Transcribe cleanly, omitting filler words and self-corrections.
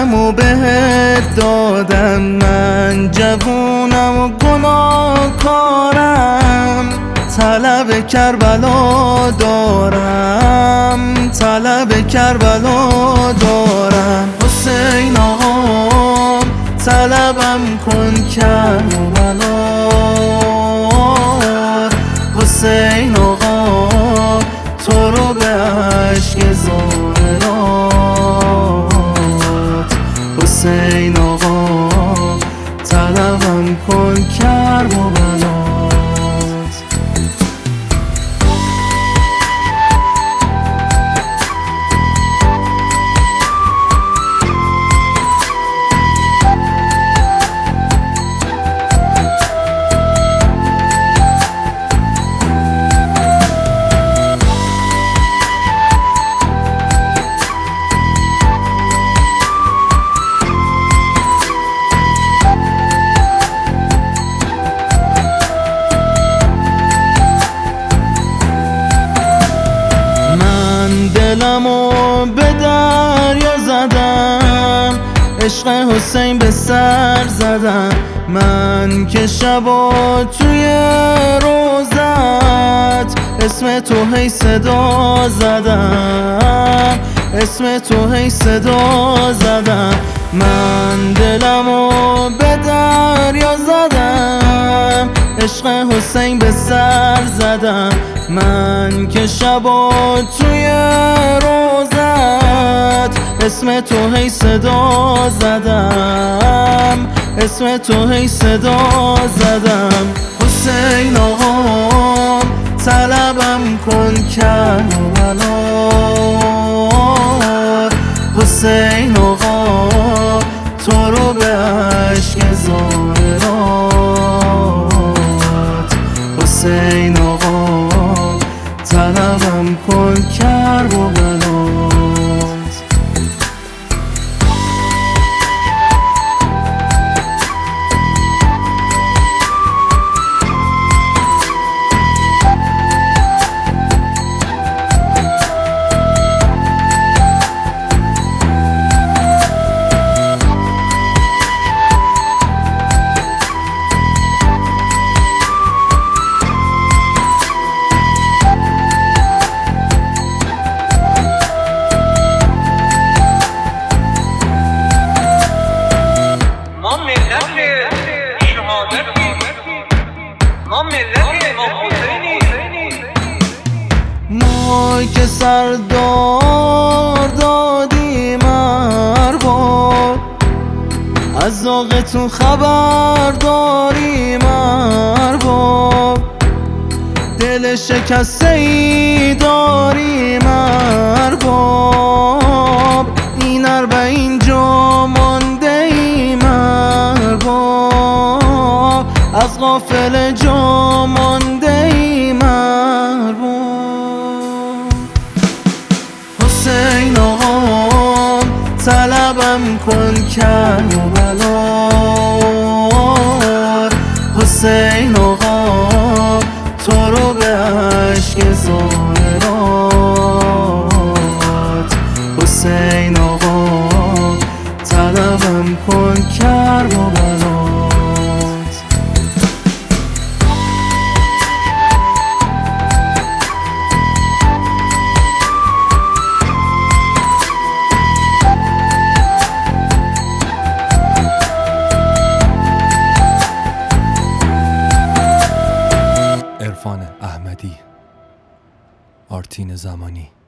دلمو بهت دادم، من جوونم و گناهکارم، طلب کربلا دارم، طلب کربلا دارم. حسین آقام طلبم کن کربلا، حسین آقا تو رو به عشق ظاهرات، حسین آقا طلبم کن کربلا. دلمو به دریا زدم، عشق حسین به سر زدم، من که شبا توی روزت اسم تو هی صدا زدم، اسم تو هی صدا زدم. من دلمو به دریا زدم، عشق حسین به سر زدم، من که شبا توی روزت اسم تو هی صدا زدم، اسم تو هی صدا زدم. حسین آقا طلبم کن کربلا، حسین آقا تو رو به عشق ظاهرات، حسین آقا طلبم کن کربلا. ما که سردار دادیم ارباب، از ذوقتون خبر داریم ارباب، دل شکسته ای داریم ارباب، این اربعین جا مانده ایم ارباب، از غافل جا مانده ایم ارباب. حسین آقا طلبم کن کربلا، حسین آقا تو رو به عشق ظاهرات، حسین آقا طلبم کن کربلا. عرفان احمدی، آرتین زمانی.